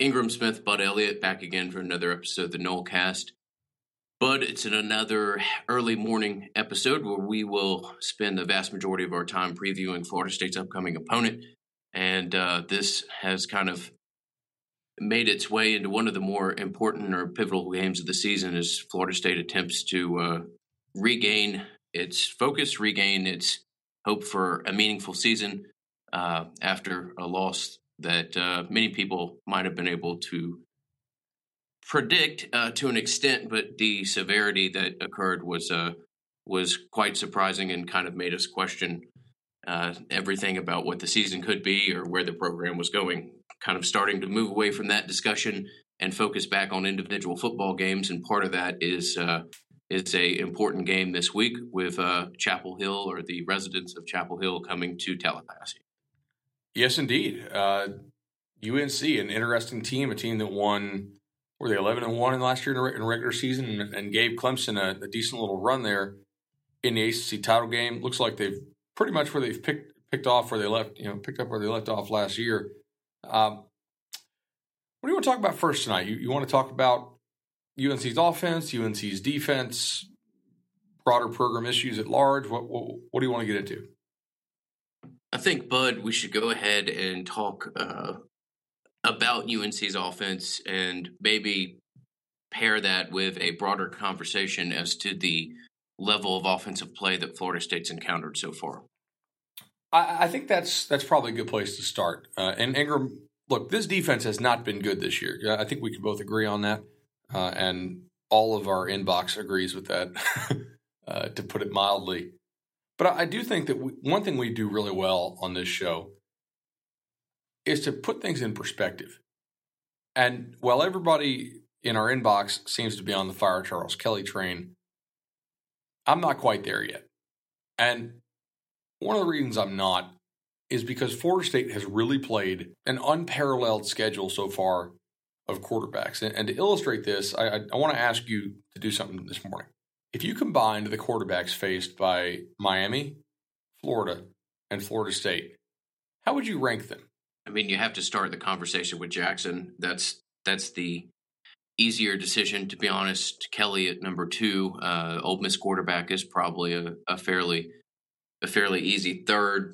Ingram Smith, Bud Elliott, back again for another episode of the Nolecast. Bud, it's in another early morning episode where we will spend the vast majority of our time previewing Florida State's upcoming opponent. And this has kind of made its way into one of the more important or pivotal games of the season as Florida State attempts to regain its focus, regain its hope for a meaningful season after a loss that many people might have been able to predict to an extent, but the severity that occurred was quite surprising and kind of made us question everything about what the season could be or where the program was going. Kind of starting to move away from that discussion and focus back on individual football games, and part of that is a important game this week with Chapel Hill, or the residents of Chapel Hill, coming to Tallahassee. Yes, indeed. UNC, an interesting team, a team that won, were they 11-1 in last year in regular season, and gave Clemson a decent little run there in the ACC title game. Looks like they've pretty much where they've picked up where they left off last year. What do you want to talk about first tonight? You want to talk about UNC's offense, UNC's defense, broader program issues at large? What do you want to get into? I think, Bud, we should go ahead and talk about UNC's offense and maybe pair that with a broader conversation as to the level of offensive play that Florida State's encountered so far. I think that's probably a good place to start. And Ingram, look, this defense has not been good this year. I think we can both agree on that, and all of our inbox agrees with that, to put it mildly. But I do think that one thing we do really well on this show is to put things in perspective. And while everybody in our inbox seems to be on the Fire Charles Kelly train, I'm not quite there yet. And one of the reasons I'm not is because Florida State has really played an unparalleled schedule so far of quarterbacks. And to illustrate this, I want to ask you to do something this morning. If you combined the quarterbacks faced by Miami, Florida, and Florida State, how would you rank them? I mean, you have to start the conversation with Jackson. That's the easier decision, to be honest. Kelly at number 2. Ole Miss quarterback is probably a fairly easy third.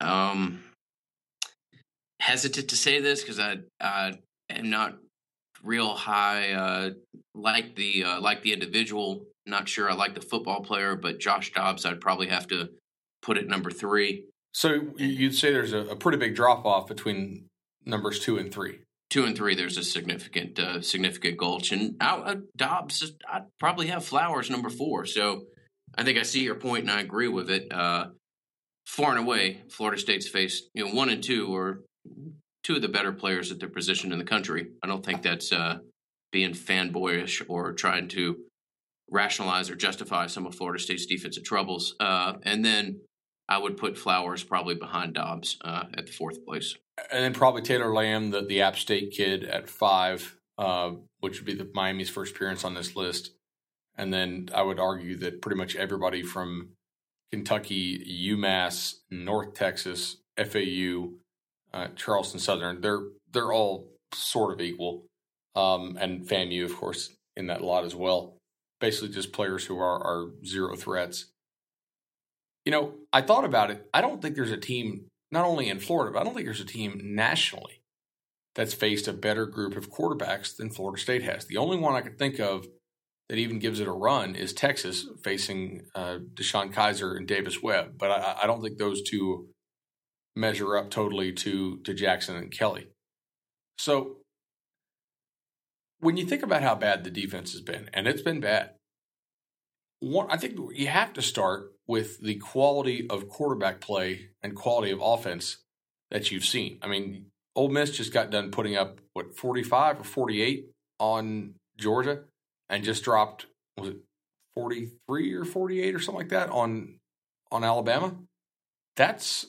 Hesitant to say this because I am not real high like the individual. Not sure I like the football player, but Josh Dobbs I'd probably have to put at number 3. So you'd say there's a pretty big drop off between numbers 2 and 3. 2 and 3, there's a significant gulch, and Dobbs I'd probably have Flowers number 4. So I think I see your point and I agree with it. Far and away, Florida State's faced 1 and 2 are 2 of the better players at their position in the country. I don't think that's being fanboyish or trying to rationalize or justify some of Florida State's defensive troubles. And then I would put Flowers probably behind Dobbs at the 4th place. And then probably Taylor Lamb, the App State kid, at 5, which would be the Miami's first appearance on this list. And then I would argue that pretty much everybody from Kentucky, UMass, North Texas, FAU, Charleston Southern, they're all sort of equal. And FAMU, of course, in that lot as well. Basically just players who are zero threats. I thought about it. I don't think there's a team, not only in Florida, but I don't think there's a team nationally that's faced a better group of quarterbacks than Florida State has. The only one I could think of that even gives it a run is Texas, facing Deshaun Kaiser and Davis Webb. But I don't think those two measure up totally to Jackson and Kelly. So when you think about how bad the defense has been, and it's been bad, I think you have to start with the quality of quarterback play and quality of offense that you've seen. I mean, Ole Miss just got done putting up, 45 or 48 on Georgia, and just dropped, was it 43 or 48 or something like that on Alabama? That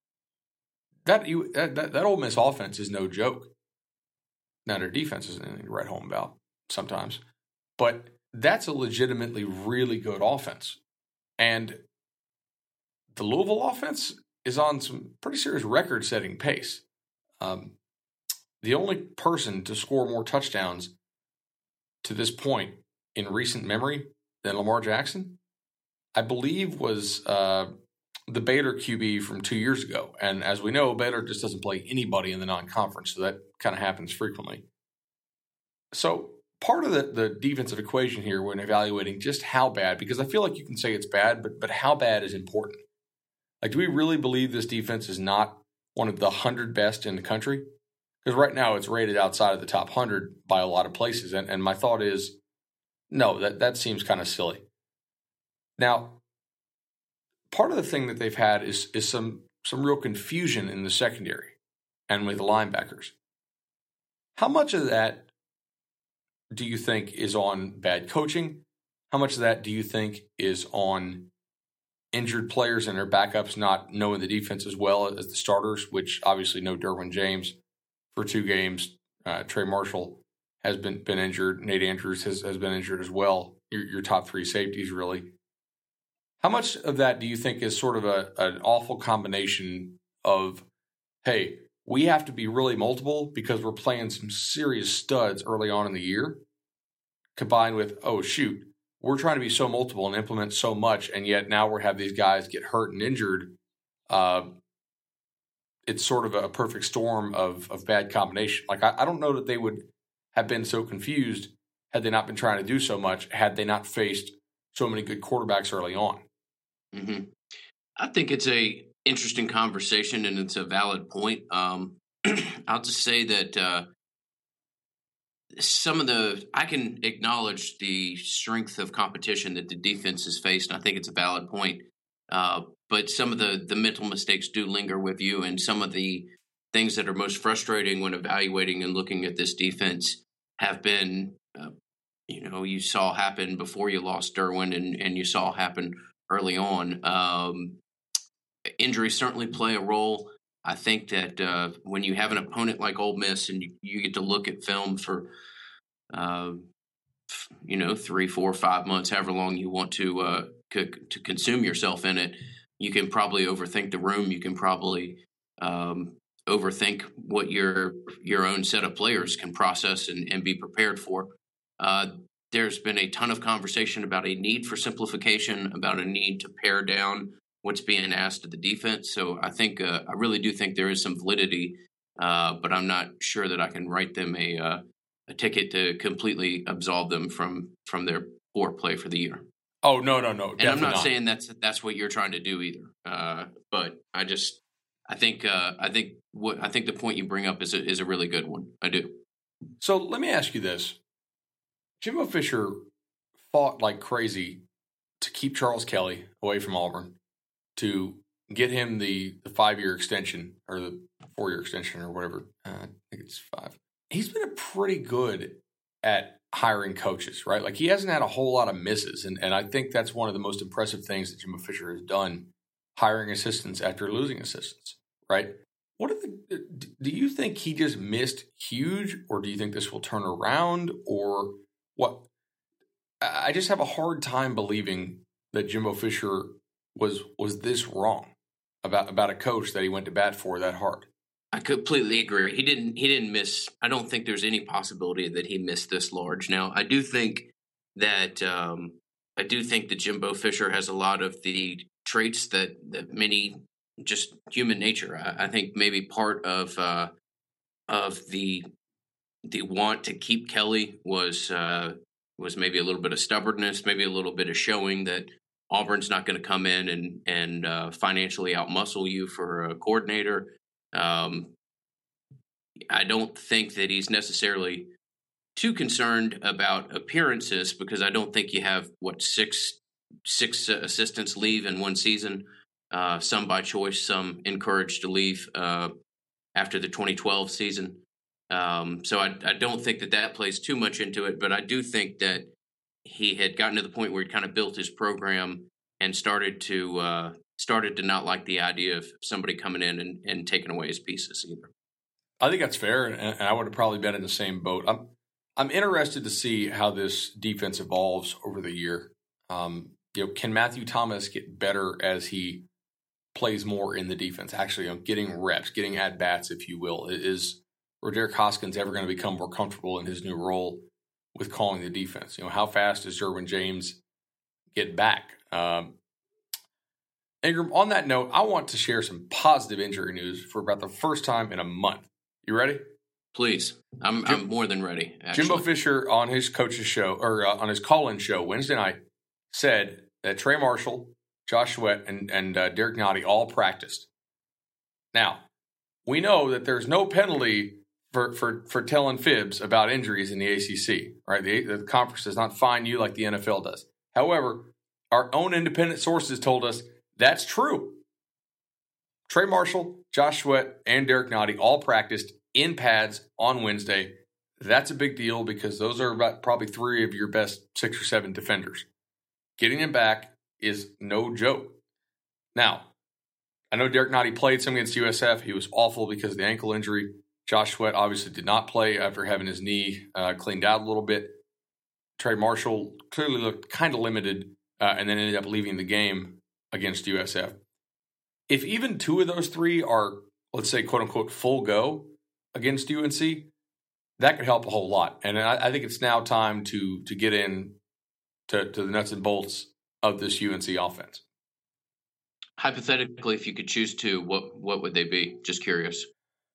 Ole Miss offense is no joke. Now, their defense isn't anything to write home about sometimes, but that's a legitimately really good offense. And the Louisville offense is on some pretty serious record-setting pace. the only person to score more touchdowns to this point in recent memory than Lamar Jackson, I believe was the Baylor QB from 2 years ago. And as we know, Baylor just doesn't play anybody in the non-conference, so that kind of happens frequently. So part of the defensive equation here when evaluating just how bad, because I feel like you can say it's bad, but how bad is important. Like, do we really believe this defense is not one of the 100 best in the country? Because right now it's rated outside of the top 100 by a lot of places. And my thought is, no, that seems kind of silly. Now, part of the thing that they've had is some real confusion in the secondary and with the linebackers. How much of that do you think is on bad coaching? How much of that do you think is on injured players and their backups not knowing the defense as well as the starters, which obviously no Derwin James for 2 games. Trey Marshall has been injured. Nate Andrews has been injured as well. Your top 3 safeties, really. How much of that do you think is sort of an awful combination of, hey, we have to be really multiple because we're playing some serious studs early on in the year, combined with, oh, shoot, we're trying to be so multiple and implement so much, and yet now we have these guys get hurt and injured. It's sort of a perfect storm of bad combination. Like, I don't know that they would have been so confused had they not been trying to do so much, had they not faced so many good quarterbacks early on. Mm-hmm. I think it's a interesting conversation, and it's a valid point. I'll just say that I can acknowledge the strength of competition that the defense has faced, and I think it's a valid point. But some of the mental mistakes do linger with you, and some of the things that are most frustrating when evaluating and looking at this defense have been, you saw happen before you lost Derwin, and you saw happen early on. Injuries certainly play a role. I think that when you have an opponent like Ole Miss and you get to look at film for, 3, 4, 5 months, however long you want to consume yourself in it, you can probably overthink the room. You can probably overthink what your own set of players can process and be prepared for. There's been a ton of conversation about a need for simplification, about a need to pare down what's being asked of the defense. So I think I really do think there is some validity, but I'm not sure that I can write them a ticket to completely absolve them from their poor play for the year. Oh, no. And I'm not saying that's what you're trying to do either. But I think the point you bring up is a really good one. I do. So let me ask you this. Jimbo Fisher fought like crazy to keep Charles Kelly away from Auburn, to get him the 5-year extension or the 4-year extension or whatever. I think it's 5. He's been pretty good at hiring coaches, right? Like, he hasn't had a whole lot of misses. And I think that's one of the most impressive things that Jimbo Fisher has done, hiring assistants after losing assistants, right? Do you think he just missed huge, or do you think this will turn around, or what? I just have a hard time believing that Jimbo Fisher was this wrong about a coach that he went to bat for that hard. I completely agree. He didn't miss. I don't think there's any possibility that he missed this large. Now, I do think that Jimbo Fisher has a lot of the traits that many, just human nature. I think maybe part of the want to keep Kelly was maybe a little bit of stubbornness, maybe a little bit of showing that Auburn's not going to come in and financially outmuscle you for a coordinator. I don't think that he's necessarily too concerned about appearances, because I don't think you have six assistants leave in one season. Some by choice, some encouraged to leave after the 2012 season. So I don't think that plays too much into it, but I do think that he had gotten to the point where he kind of built his program and started to not like the idea of somebody coming in and taking away his pieces either. I think that's fair, and I would have probably been in the same boat. I'm interested to see how this defense evolves over the year. Can Matthew Thomas get better as he plays more in the defense? Actually, getting reps, getting at bats, if you will. Is Roderick Hoskins ever going to become more comfortable in his new role with calling the defense? How fast does Derwin James get back? Ingram, on that note, I want to share some positive injury news for about the first time in a month. You ready? Please. I'm more than ready, actually. Jimbo Fisher on his coach's show, or on his call-in show Wednesday night, said that Trey Marshall, Josh Sweat, and Derek Nottie all practiced. Now, we know that there's no penalty for telling fibs about injuries in the ACC, right? The conference does not fine you like the NFL does. However, our own independent sources told us that's true. Trey Marshall, Josh Sweat, and Derek Nottie all practiced in pads on Wednesday. That's a big deal because those are about probably 3 of your best 6 or 7 defenders. Getting them back is no joke. Now, I know Derek Nottie played some against USF. He was awful because of the ankle injury. Josh Sweat obviously did not play after having his knee cleaned out a little bit. Trey Marshall clearly looked kind of limited and then ended up leaving the game against USF. If even 2 of those 3 are, let's say, quote-unquote, full go against UNC, that could help a whole lot. And I think it's now time to get in to the nuts and bolts of this UNC offense. Hypothetically, if you could choose 2, what would they be? Just curious.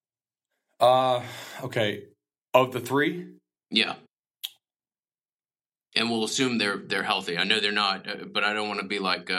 Okay. Of the 3? Yeah. And we'll assume they're healthy. I know they're not, but I don't want to be like,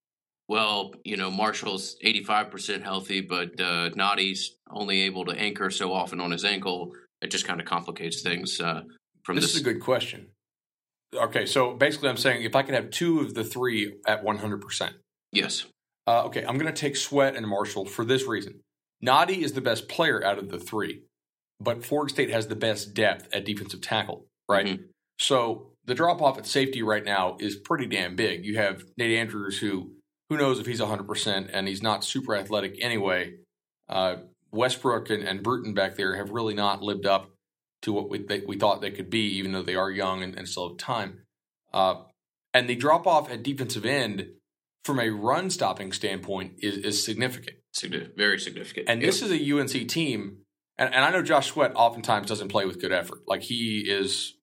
Marshall's 85% healthy, but Nottie's only able to anchor so often on his ankle. It just kind of complicates things. This is a good question. Okay, so basically I'm saying if I could have 2 of the 3 at 100%. Yes. Okay, I'm going to take Sweat and Marshall for this reason. Nottie is the best player out of the 3, but Florida State has the best depth at defensive tackle, right? Mm-hmm. So the drop-off at safety right now is pretty damn big. You have Nate Andrews, who knows if he's 100%, and he's not super athletic anyway. Westbrook and Bruton back there have really not lived up to what we thought they could be, even though they are young and still have time. And the drop-off at defensive end from a run-stopping standpoint is significant. Very significant. And this is a UNC team, and I know Josh Sweat oftentimes doesn't play with good effort. Like he is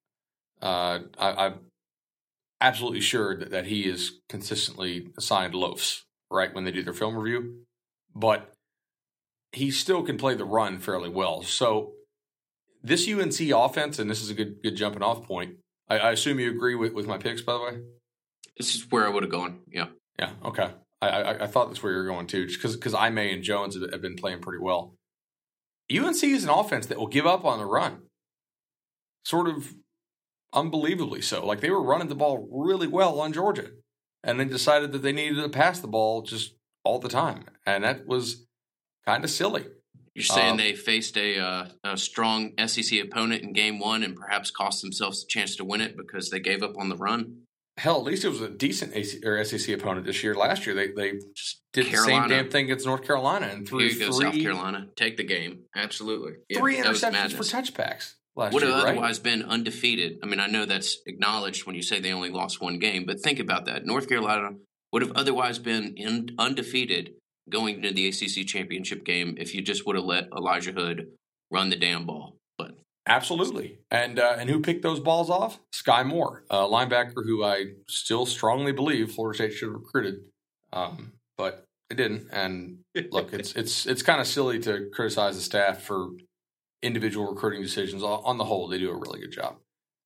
I'm absolutely sure that he is consistently assigned loafs, right, when they do their film review. But he still can play the run fairly well. So this UNC offense, and this is a good jumping off point, I assume you agree with my picks, by the way? This is where I would have gone, yeah. Yeah, okay. I thought that's where you were going too, just because Ime and Jones have been playing pretty well. UNC is an offense that will give up on the run. Sort of unbelievably so. Like they were running the ball really well on Georgia and then decided that they needed to pass the ball just all the time. And that was kind of silly. You're saying they faced a strong SEC opponent in game 1 and perhaps cost themselves a chance to win it because they gave up on the run? Hell, at least it was a decent SEC opponent this year. Last year, they just did Carolina. The same damn thing against North Carolina. And Here you go, South Carolina. Take the game. Absolutely. 3 interceptions for touchbacks last would year, have right? otherwise been undefeated. I mean, I know that's acknowledged when you say they only lost 1 game, but think about that. North Carolina would have otherwise been undefeated going into the ACC championship game if you just would have let Elijah Hood run the damn ball. But absolutely. And who picked those balls off? Sky Moore, a linebacker who I still strongly believe Florida State should have recruited, but they didn't. And look, it's kind of silly to criticize the staff for individual recruiting decisions. On the whole, they do a really good job.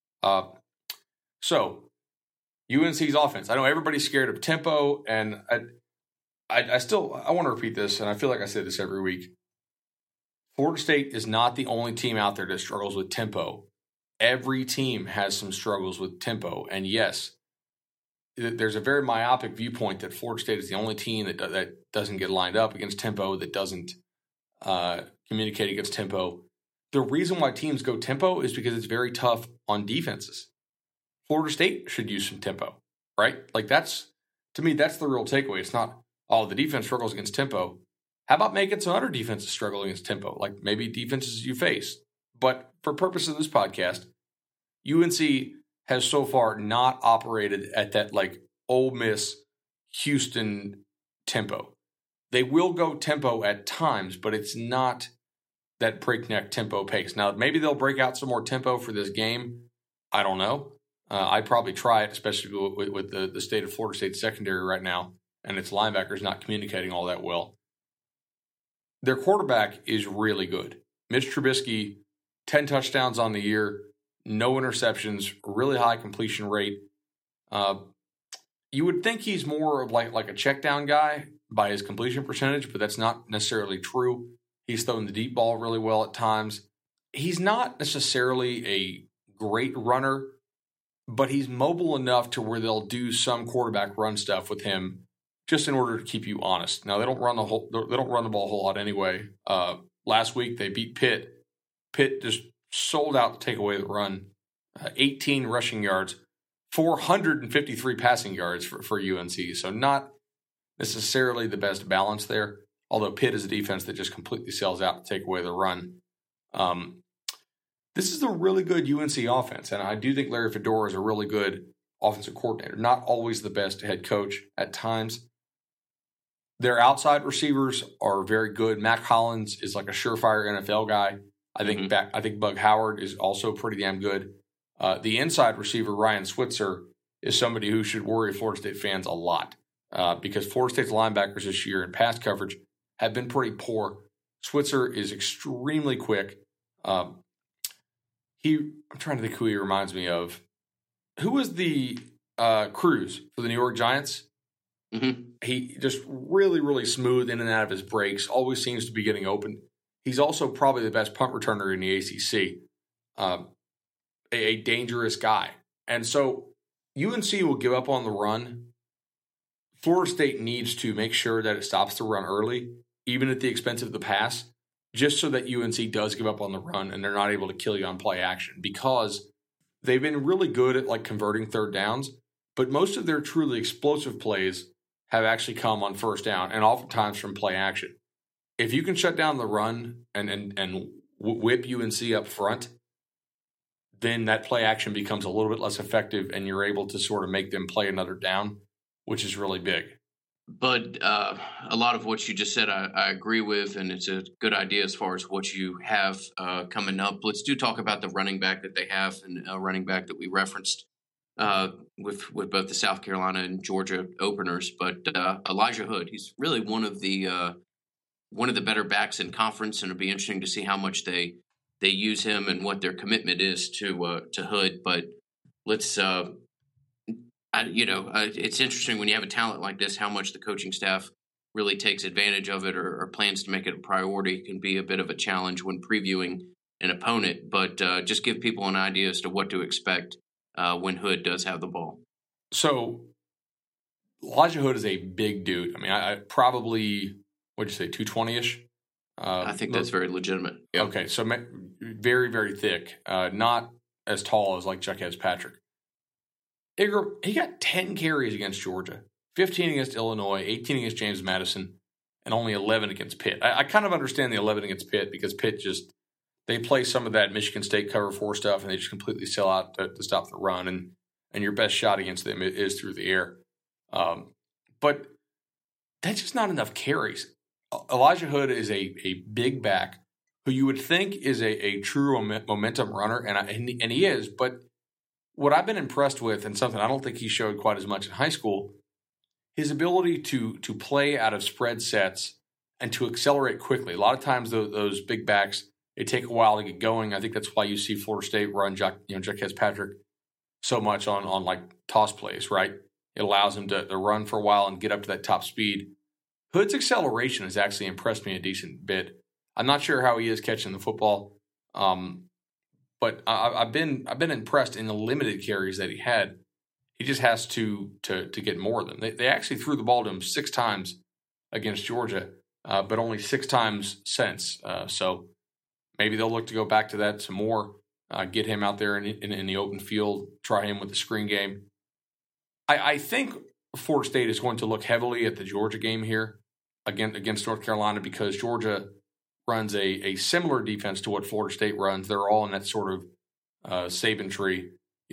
So UNC's offense. I know everybody's scared of tempo, and I want to repeat this, and I feel like I say this every week. Florida State is not the only team out there that struggles with tempo. Every team has some struggles with tempo. And yes, there's a very myopic viewpoint that Florida State is the only team that doesn't get lined up against tempo, that doesn't communicate against tempo. The reason why teams go tempo is because it's very tough on defenses. Florida State should use some tempo, right? Like to me, that's the real takeaway. It's not, the defense struggles against tempo. How about making some other defenses struggle against tempo, like maybe defenses you face? But for purposes of this podcast, UNC has so far not operated at that like Ole Miss, Houston tempo. They will go tempo at times, but it's not that breakneck tempo pace. Now, maybe they'll break out some more tempo for this game. I don't know. I'd probably try it, especially with the state of Florida State secondary right now and its linebackers not communicating all that well. Their quarterback is really good. Mitch Trubisky, 10 touchdowns on the year, no interceptions, really high completion rate. You would think he's more of like a check down guy by his completion percentage, but that's not necessarily true. He's throwing the deep ball really well at times. He's not necessarily a great runner, but he's mobile enough to where they'll do some quarterback run stuff with him just in order to keep you honest. Now, they don't run the ball a whole lot anyway. Last week they beat Pitt. Pitt just sold out to take away the run. 18 rushing yards, 453 passing yards for UNC. So not necessarily the best balance there, although Pitt is a defense that just completely sells out to take away the run. This is a really good UNC offense, and I do think Larry Fedora is a really good offensive coordinator. Not always the best head coach at times. Their outside receivers are very good. Mac Hollins is like a surefire NFL guy. I think Bug Howard is also pretty damn good. The inside receiver, Ryan Switzer, is somebody who should worry Florida State fans a lot because Florida State's linebackers this year in pass coverage have been pretty poor. Switzer is extremely quick. I'm trying to think who he reminds me of. Who was the Cruz for the New York Giants? Mm-hmm. He just really, really smooth in and out of his breaks, always seems to be getting open. He's also probably the best punt returner in the ACC, a dangerous guy. And so UNC will give up on the run. Florida State needs to make sure that it stops the run early, even at the expense of the pass, just so that UNC does give up on the run and they're not able to kill you on play action, because they've been really good at like converting third downs, but most of their truly explosive plays have actually come on first down and oftentimes from play action. If you can shut down the run and whip UNC up front, then that play action becomes a little bit less effective and you're able to sort of make them play another down, which is really big. But a lot of what you just said, I agree with, and it's a good idea as far as what you have coming up. Let's talk about the running back that they have, and a running back that we referenced with both the South Carolina and Georgia openers. But Elijah Hood, he's really one of the better backs in conference, and it'll be interesting to see how much they use him and what their commitment is to Hood. But let's. It's interesting when you have a talent like this, how much the coaching staff really takes advantage of it or plans to make it a priority. It can be a bit of a challenge when previewing an opponent, but just give people an idea as to what to expect when Hood does have the ball. So Elijah Hood is a big dude. I mean, I probably, what'd you say, 220-ish? I think that's very legitimate. Yep. Okay, so very, very thick. Not as tall as like Jacquez Patrick. He got 10 carries against Georgia, 15 against Illinois, 18 against James Madison, and only 11 against Pitt. I kind of understand the 11 against Pitt because Pitt they play some of that Michigan State cover 4 stuff and they just completely sell out to stop the run. And your best shot against them is through the air. But that's just not enough carries. Elijah Hood is a big back who you would think is a true momentum runner, and he is, but what I've been impressed with, and something I don't think he showed quite as much in high school, his ability to play out of spread sets and to accelerate quickly. A lot of times those big backs, they take a while to get going. I think that's why you see Florida State run Jacquez Patrick so much on like toss plays, right? It allows him to run for a while and get up to that top speed. Hood's acceleration has actually impressed me a decent bit. I'm not sure how he is catching the football. But I've been impressed in the limited carries that he had. He just has to get more of them. They actually threw the ball to him 6 times against Georgia, but only 6 times since. So maybe they'll look to go back to that some more, get him out there in the open field, try him with the screen game. I think Florida State is going to look heavily at the Georgia game here against North Carolina because Georgia runs a similar defense to what Florida State runs. They're all in that sort of Saban tree,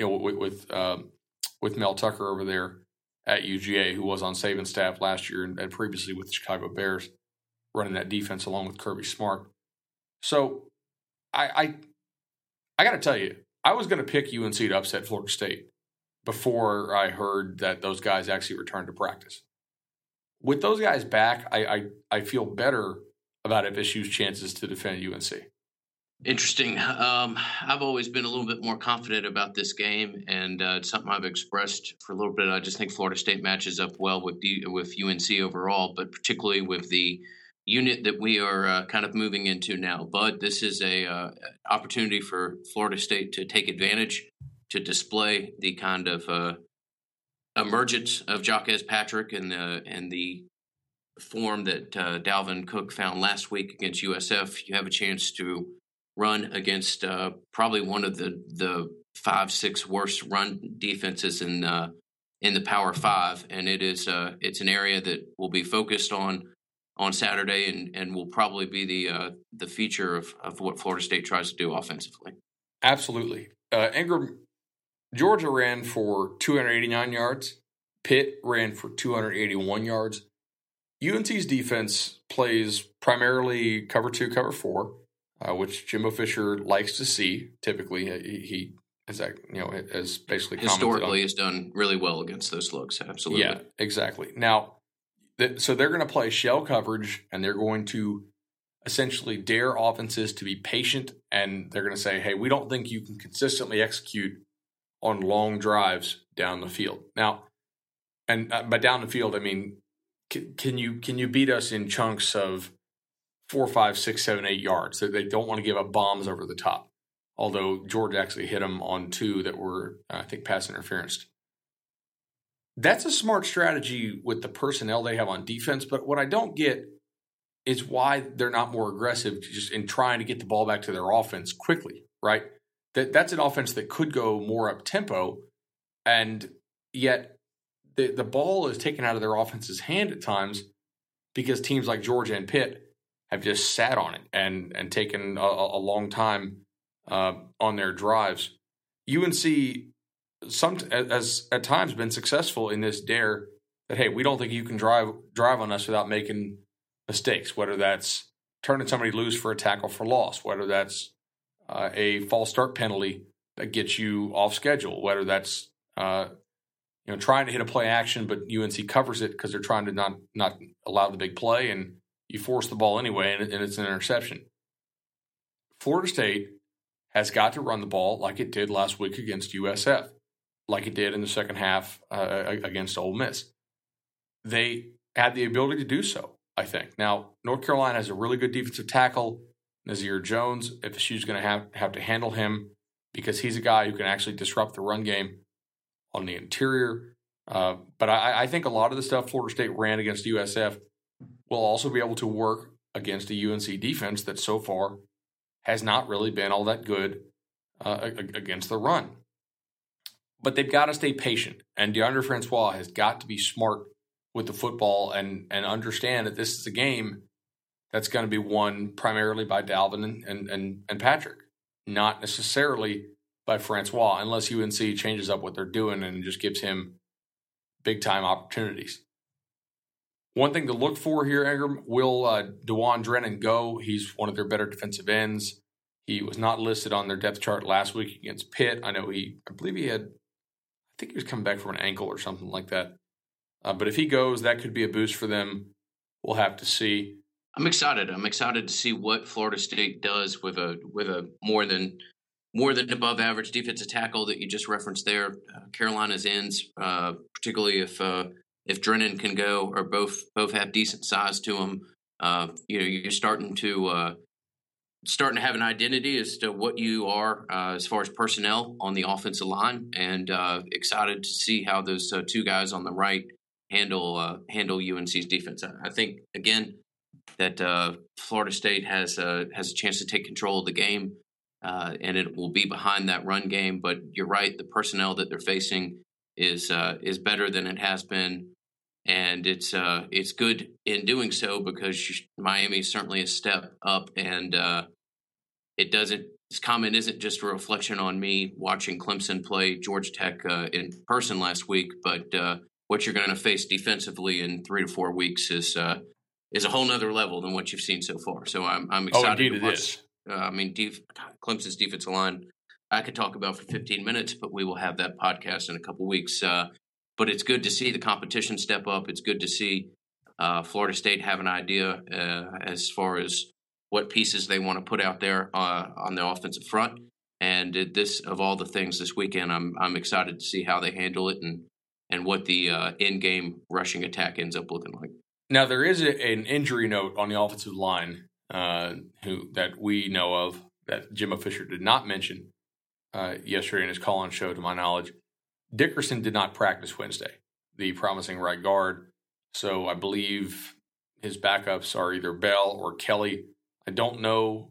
with Mel Tucker over there at UGA, who was on Saban's staff last year and previously with the Chicago Bears, running that defense along with Kirby Smart. So I got to tell you, I was going to pick UNC to upset Florida State before I heard that those guys actually returned to practice. With those guys back, I feel better about FSU's chances to defend UNC. Interesting. I've always been a little bit more confident about this game, and it's something I've expressed for a little bit. I just think Florida State matches up well with UNC overall, but particularly with the unit that we are kind of moving into now. But this is a opportunity for Florida State to take advantage, to display the kind of emergence of Jaquez Patrick and the form that Dalvin Cook found last week against USF. You have a chance to run against probably one of the 5-6 worst run defenses in the Power 5, and it's an area that will be focused on Saturday and will probably be the feature of what Florida State tries to do offensively. Absolutely. Ingram, Georgia ran for 289 yards. Pitt ran for 281 yards. UNC's defense plays primarily cover 2, cover 4. Which Jimbo Fisher likes to see. Typically, he has basically historically has done really well against those looks. Absolutely, yeah, exactly. Now, so they're going to play shell coverage, and they're going to essentially dare offenses to be patient, and they're going to say, "Hey, we don't think you can consistently execute on long drives down the field." Now, and by down the field, I mean, can you beat us in chunks of 4, 5, 6, 7, 8 yards? They don't want to give up bombs over the top. Although Georgia actually hit them on 2 that were, I think, pass interference. That's a smart strategy with the personnel they have on defense. But what I don't get is why they're not more aggressive just in trying to get the ball back to their offense quickly, right? That's an offense that could go more up tempo, and yet the ball is taken out of their offense's hand at times because teams like Georgia and Pitt have just sat on it and taken a long time on their drives. UNC has at times been successful in this dare that, hey, we don't think you can drive on us without making mistakes, whether that's turning somebody loose for a tackle for loss, whether that's a false start penalty that gets you off schedule, whether that's trying to hit a play action but UNC covers it because they're trying to not allow the big play, and you force the ball anyway, and it's an interception. Florida State has got to run the ball like it did last week against USF, like it did in the second half against Ole Miss. They had the ability to do so, I think. Now, North Carolina has a really good defensive tackle, Nazir Jones. FSU's going to have to handle him because he's a guy who can actually disrupt the run game on the interior. But I think a lot of the stuff Florida State ran against USF will also be able to work against a UNC defense that so far has not really been all that good against the run. But they've got to stay patient, and Deondre Francois has got to be smart with the football and understand that this is a game that's going to be won primarily by Dalvin and Patrick, not necessarily by Francois, unless UNC changes up what they're doing and just gives him big-time opportunities. One thing to look for here, Ingram, will DeJuan Drennan go? He's one of their better defensive ends. He was not listed on their depth chart last week against Pitt. I think he was coming back from an ankle or something like that. But if he goes, that could be a boost for them. We'll have to see. I'm excited. I'm excited to see what Florida State does with a more than above average defensive tackle that you just referenced there. Carolina's ends, particularly if Drennan can go, or both have decent size to them, you're starting to have an identity as to what you are as far as personnel on the offensive line, and excited to see how those 2 guys on the right handle UNC's defense. I think again that Florida State has a chance to take control of the game, and it will be behind that run game. But you're right, the personnel that they're facing is better than it has been. And it's good in doing so because Miami is certainly a step up, and this comment isn't just a reflection on me watching Clemson play Georgia Tech in person last week, but what you're going to face defensively in 3 to 4 weeks is a whole nother level than what you've seen so far. So I'm excited. Oh, indeed it is. Clemson's defensive line, I could talk about for 15 minutes, but we will have that podcast in a couple weeks. But it's good to see the competition step up. It's good to see Florida State have an idea as far as what pieces they want to put out there on the offensive front. And of all the things this weekend, I'm excited to see how they handle it and what the in-game rushing attack ends up looking like. Now, there is an injury note on the offensive line that we know of that Jimbo Fisher did not mention yesterday in his call-in show, to my knowledge. Dickerson did not practice Wednesday, the promising right guard. So I believe his backups are either Bell or Kelly. I don't know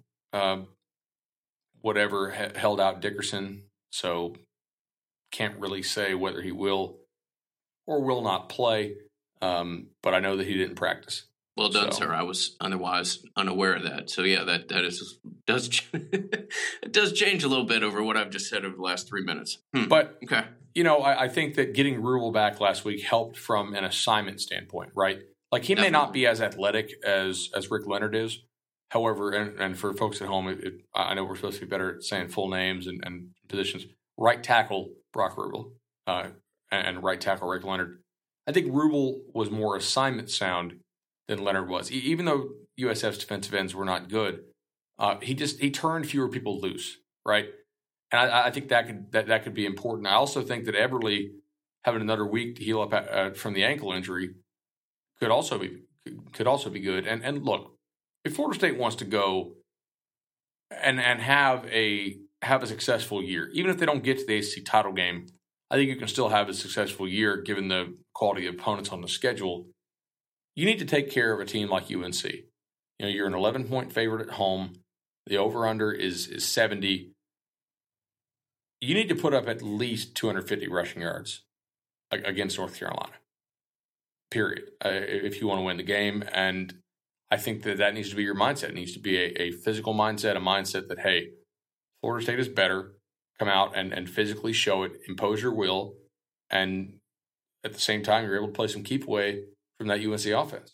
whatever held out Dickerson, so can't really say whether he will or will not play. But I know that he didn't practice. Well done, sir. I was otherwise unaware of that. So yeah, that does it does change a little bit over what I've just said over the last 3 minutes. But okay, I think that getting Rubel back last week helped from an assignment standpoint, right? Like he Definitely. may not be as athletic as Rick Leonard is. However, and for folks at home, I know we're supposed to be better at saying full names and positions. Right tackle Brock Rubel and right tackle Rick Leonard. I think Rubel was more assignment sound than Leonard was. Even though USF's defensive ends were not good, he turned fewer people loose, right? And I think that could be important. I also think that Eberle having another week to heal up from the ankle injury could also be good. And look, if Florida State wants to go and have a successful year, even if they don't get to the ACC title game, I think you can still have a successful year given the quality of opponents on the schedule. You need to take care of a team like UNC. You're an 11-point favorite at home. The over-under is 70. You need to put up at least 250 rushing yards against North Carolina, period, if you want to win the game. And I think that needs to be your mindset. It needs to be a physical mindset, a mindset that, hey, Florida State is better. Come out and physically show it, impose your will, and at the same time, you're able to play some keep away from that UNC offense.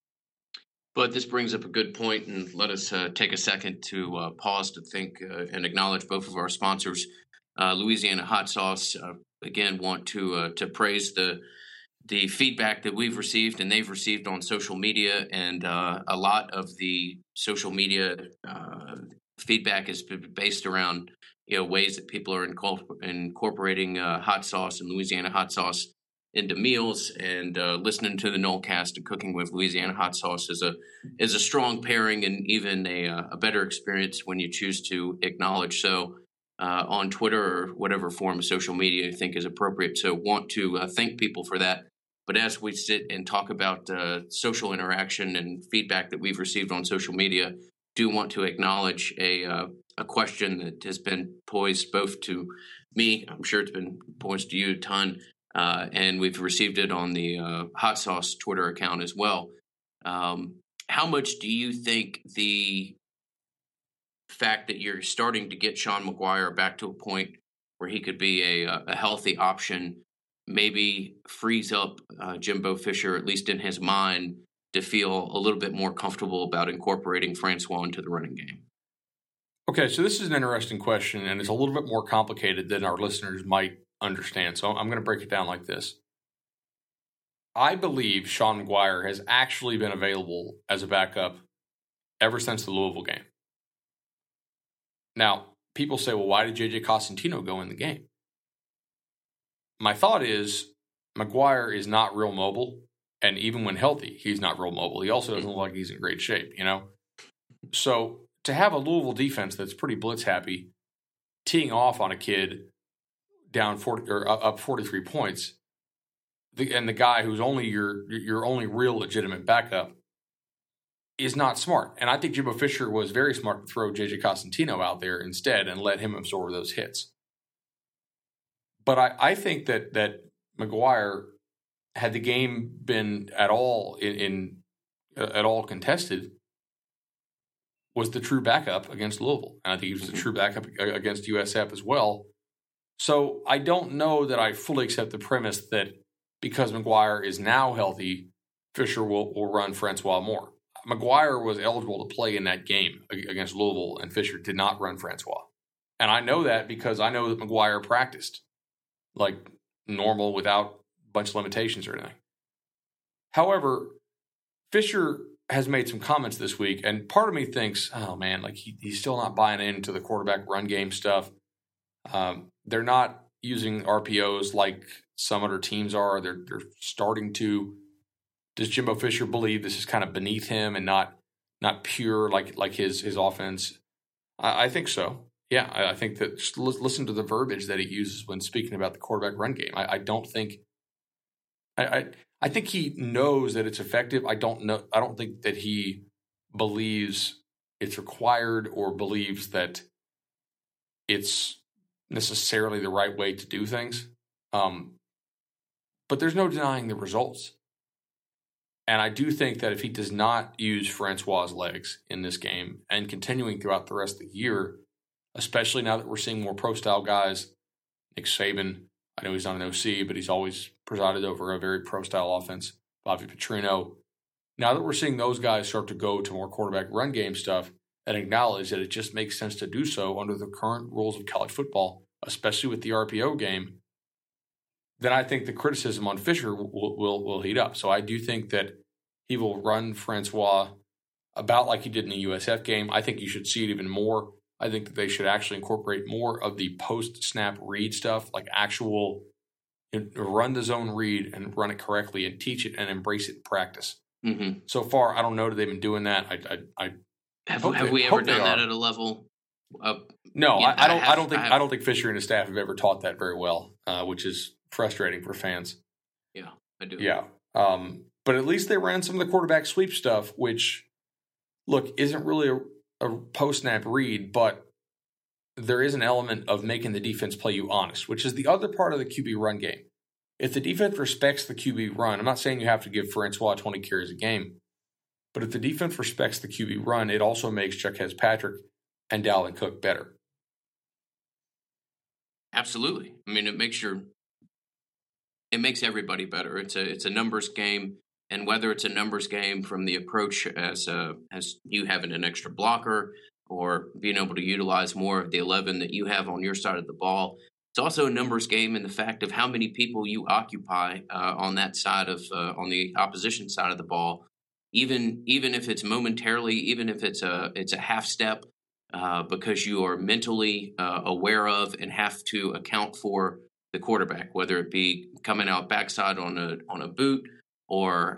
But this brings up a good point, and let us take a second to pause to think and acknowledge both of our sponsors. Louisiana Hot Sauce, again, want to praise the feedback that we've received and they've received on social media, and a lot of the social media feedback is based around ways that people are incorporating hot sauce and Louisiana hot sauce into meals, and listening to the Nolecast and cooking with Louisiana hot sauce is a strong pairing and even a better experience when you choose to acknowledge so on Twitter or whatever form of social media you think is appropriate. So want to thank people for that. But as we sit and talk about social interaction and feedback that we've received on social media, do want to acknowledge a question that has been posed both to me, I'm sure it's been posed to you a ton, and we've received it on the Hot Sauce Twitter account as well. How much do you think the fact that you're starting to get Sean Maguire back to a point where he could be a healthy option maybe frees up Jimbo Fisher, at least in his mind, to feel a little bit more comfortable about incorporating Francois into the running game? Okay, so this is an interesting question, and it's a little bit more complicated than our listeners might understand. So I'm going to break it down like this. I believe Sean Maguire has actually been available as a backup ever since the Louisville game. Now, people say, well, why did J.J. Cosentino go in the game? My thought is Maguire is not real mobile, and even when healthy, he's not real mobile. He also doesn't look like he's in great shape, So to have a Louisville defense that's pretty blitz happy, teeing off on a kid down 40 or up 43 points, and the guy who's only your only real legitimate backup is not smart. And I think Jimbo Fisher was very smart to throw J.J. Cosentino out there instead and let him absorb those hits. But I think that Maguire, had the game been at all at all contested, was the true backup against Louisville. And I think he was the true backup against USF as well. So I don't know that I fully accept the premise that because Maguire is now healthy, Fisher will run Francois more. McGuire was eligible to play in that game against Louisville, and Fisher did not run Francois. And I know that because I know that McGuire practiced like normal without a bunch of limitations or anything. However, Fisher has made some comments this week, and part of me thinks, oh man, like he's still not buying into the quarterback run game stuff. They're not using RPOs like some other teams are. They're starting to. Does Jimbo Fisher believe this is kind of beneath him and not pure like his offense? I think so. Yeah, I think that just listen to the verbiage that he uses when speaking about the quarterback run game. I don't think I think he knows that it's effective. I don't think that he believes it's required or believes that it's necessarily the right way to do things. But there's no denying the results. And I do think that if he does not use Francois' legs in this game and continuing throughout the rest of the year, especially now that we're seeing more pro-style guys, Nick Saban, I know he's not an OC, but he's always presided over a very pro-style offense, Bobby Petrino. Now that we're seeing those guys start to go to more quarterback run game stuff and acknowledge that it just makes sense to do so under the current rules of college football, especially with the RPO game, then I think the criticism on Fisher will heat up. So I do think that he will run Francois about like he did in the USF game. I think you should see it even more. I think that they should actually incorporate more of the post-snap read stuff, like actual run the zone read and run it correctly and teach it and embrace it in practice. Mm-hmm. So far, I don't know that they've been doing that. Have we ever done that at a level? No, I don't think Fisher and his staff have ever taught that very well, which is frustrating for fans. Yeah, I do. Yeah. But at least they ran some of the quarterback sweep stuff, which, look, isn't really a post-snap read, but there is an element of making the defense play you honest, which is the other part of the QB run game. If the defense respects the QB run, I'm not saying you have to give Francois 20 carries a game, but if the defense respects the QB run, it also makes Chuck Patrick and Dalvin Cook better. Absolutely. I mean, it makes everybody better. It's a numbers game. And whether it's a numbers game from the approach as you having an extra blocker or being able to utilize more of the 11 that you have on your side of the ball, it's also a numbers game in the fact of how many people you occupy on that side of on the opposition side of the ball. Even if it's momentarily, even if it's a half step, because you are mentally aware of and have to account for the quarterback, whether it be coming out backside on a boot, or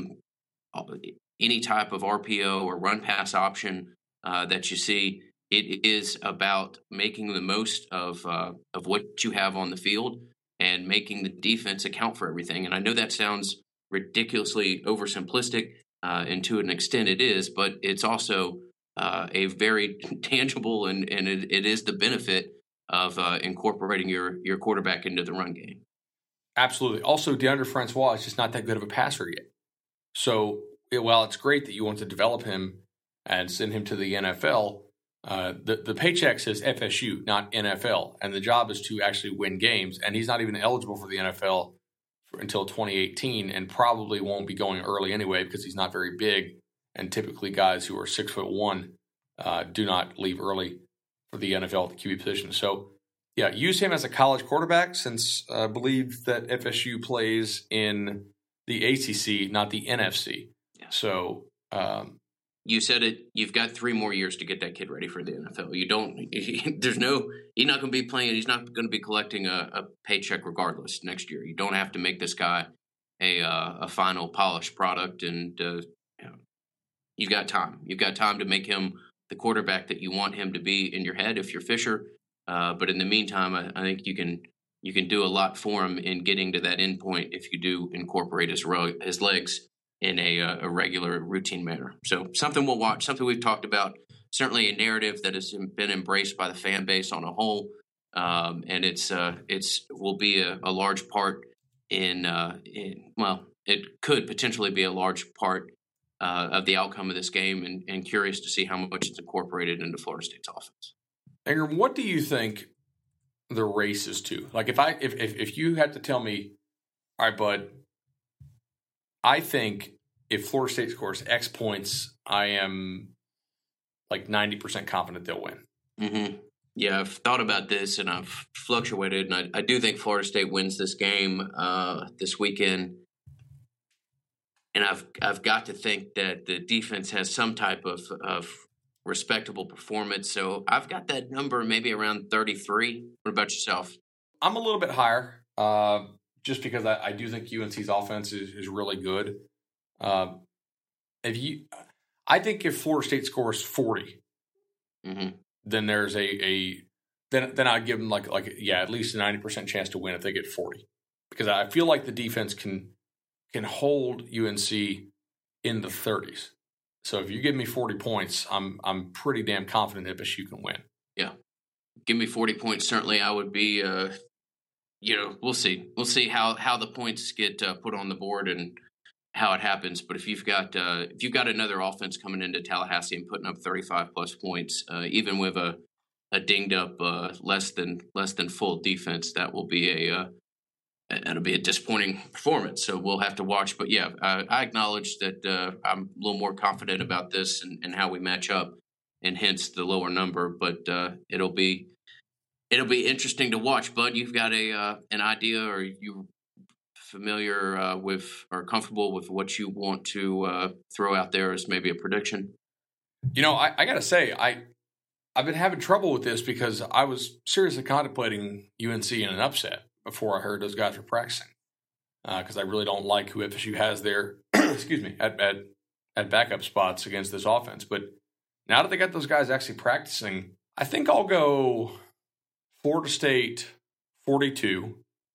any type of RPO or run pass option that you see. It is about making the most of what you have on the field and making the defense account for everything. And I know that sounds ridiculously oversimplistic, and to an extent it is, but it's also a very tangible and it is the benefit of incorporating your quarterback into the run game. Absolutely. Also, DeAndre Francois is just not that good of a passer yet. So while it's great that you want to develop him and send him to the NFL, the paycheck says FSU, not NFL, and the job is to actually win games. And he's not even eligible for the NFL until 2018 and probably won't be going early anyway because he's not very big. And typically guys who are 6'1" do not leave early for the NFL at the QB position. So, yeah, use him as a college quarterback since I believe that FSU plays in the ACC, not the NFC. Yeah. So you said it. You've got 3 more years to get that kid ready for the NFL. You don't. He's not going to be playing. He's not going to be collecting a paycheck regardless next year. You don't have to make this guy a final polished product, and you've got time. You've got time to make him the quarterback that you want him to be in your head if you're Fisher. But in the meantime, I think you can do a lot for him in getting to that end point if you do incorporate his legs in a regular routine manner. So something we'll watch, something we've talked about, certainly a narrative that has been embraced by the fan base on a whole. And it's will be a large part it could potentially be a large part of the outcome of this game, and curious to see how much it's incorporated into Florida State's offense. Ingram, what do you think the race is to? Like if you had to tell me, all right, bud, I think if Florida State scores X points, I am like 90% confident they'll win. Mm-hmm. Yeah, I've thought about this and I've fluctuated, and I do think Florida State wins this game this weekend. And I've got to think that the defense has some type of respectable performance. So I've got that number maybe around 33. What about yourself? I'm a little bit higher, just because I do think UNC's offense is really good. I think if Florida State scores 40, mm-hmm. then there's then I'd give them like at least a 90% chance to win if they get 40, because I feel like the defense can hold UNC in the 30s. So if you give me 40 points, I'm pretty damn confident FSU can win. Yeah, give me 40 points. Certainly, I would be. We'll see. We'll see how the points get put on the board and how it happens. But if you've got another offense coming into Tallahassee and putting up 35 plus points, even with a dinged up less than full defense, that will be it'll be a disappointing performance. So we'll have to watch. But yeah, I acknowledge that I'm a little more confident about this and how we match up, and hence the lower number. But it'll be interesting to watch. Bud, you've got an idea, or you familiar with or comfortable with what you want to throw out there as maybe a prediction? I got to say, I've been having trouble with this because I was seriously contemplating UNC in an upset before I heard those guys were practicing, because I really don't like who FSU has there, excuse me, at backup spots against this offense. But now that they got those guys actually practicing, I think I'll go Florida State 42,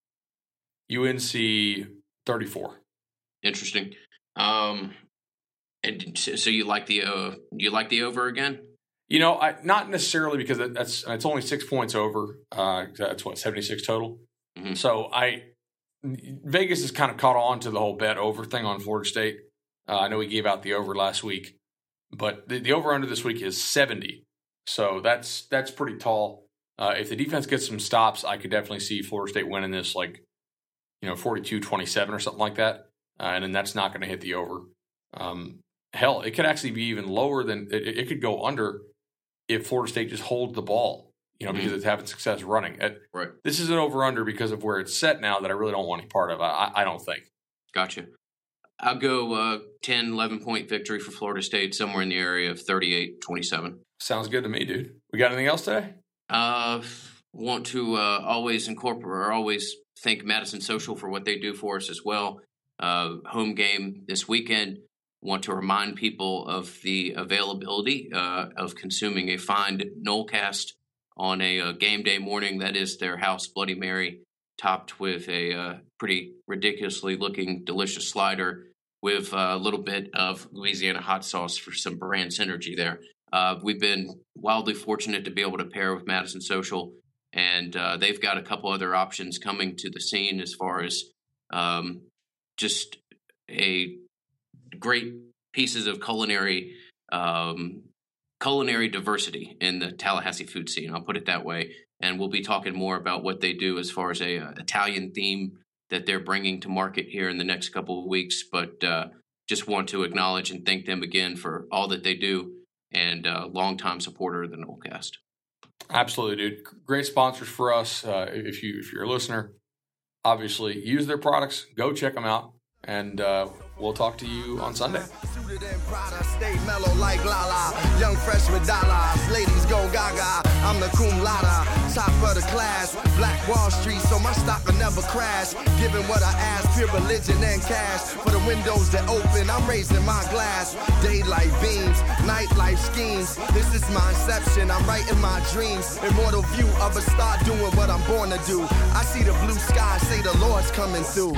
UNC 34. Interesting. And so you like the over again? Not necessarily, because it's only 6 points over. That's 76 total. Mm-hmm. So Vegas has kind of caught on to the whole bet over thing on Florida State. I know we gave out the over last week, but the over under this week is 70. So that's pretty tall. If the defense gets some stops, I could definitely see Florida State winning this 42-27 or something like that. And then that's not going to hit the over. Hell, it could actually be even lower than it could go under if Florida State just holds the ball, because it's having success running. Right. This is an over-under because of where it's set now that I really don't want any part of. I don't think. Gotcha. I'll go 10, 11-point victory for Florida State, somewhere in the area of 38-27. Sounds good to me, dude. We got anything else today? Want to always incorporate or always thank Madison Social for what they do for us as well. Home game this weekend. Want to remind people of the availability of consuming a fine Nolecast on a game day morning. That is their house Bloody Mary, topped with a pretty ridiculously looking delicious slider with a little bit of Louisiana hot sauce for some brand synergy there. We've been wildly fortunate to be able to pair with Madison Social, and they've got a couple other options coming to the scene as far as just a great pieces of culinary diversity in the Tallahassee food scene. I'll put it that way. And we'll be talking more about what they do as far as a Italian theme that they're bringing to market here in the next couple of weeks. But just want to acknowledge and thank them again for all that they do, and longtime supporter of the Nolecast. Absolutely, dude. Great sponsors for us. If you're a listener, obviously use their products. Go check them out, and we'll talk to you on Sunday. Stay mellow like Lala, young freshman dollars, ladies go gaga. I'm the cum laude, top of the class, Black Wall Street, so my stock will never crash. Giving what I ask, pure religion and cash. For the windows that open, I'm raising my glass. Daylight beams, nightlife schemes. This is my inception, I'm writing my dreams. Immortal view of a star doing what I'm born to do. I see the blue sky, say the Lord's coming through.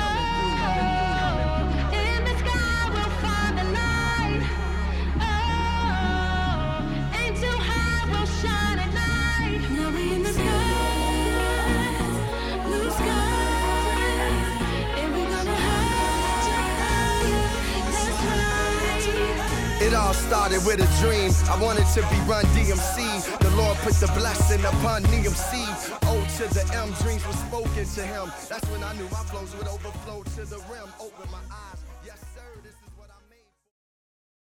It all started with a dream. I wanted to be Run DMC. The Lord put the blessing upon DMC. O to the M, dreams were spoken to him. That's when I knew my flows would overflow to the rim. Open my eyes.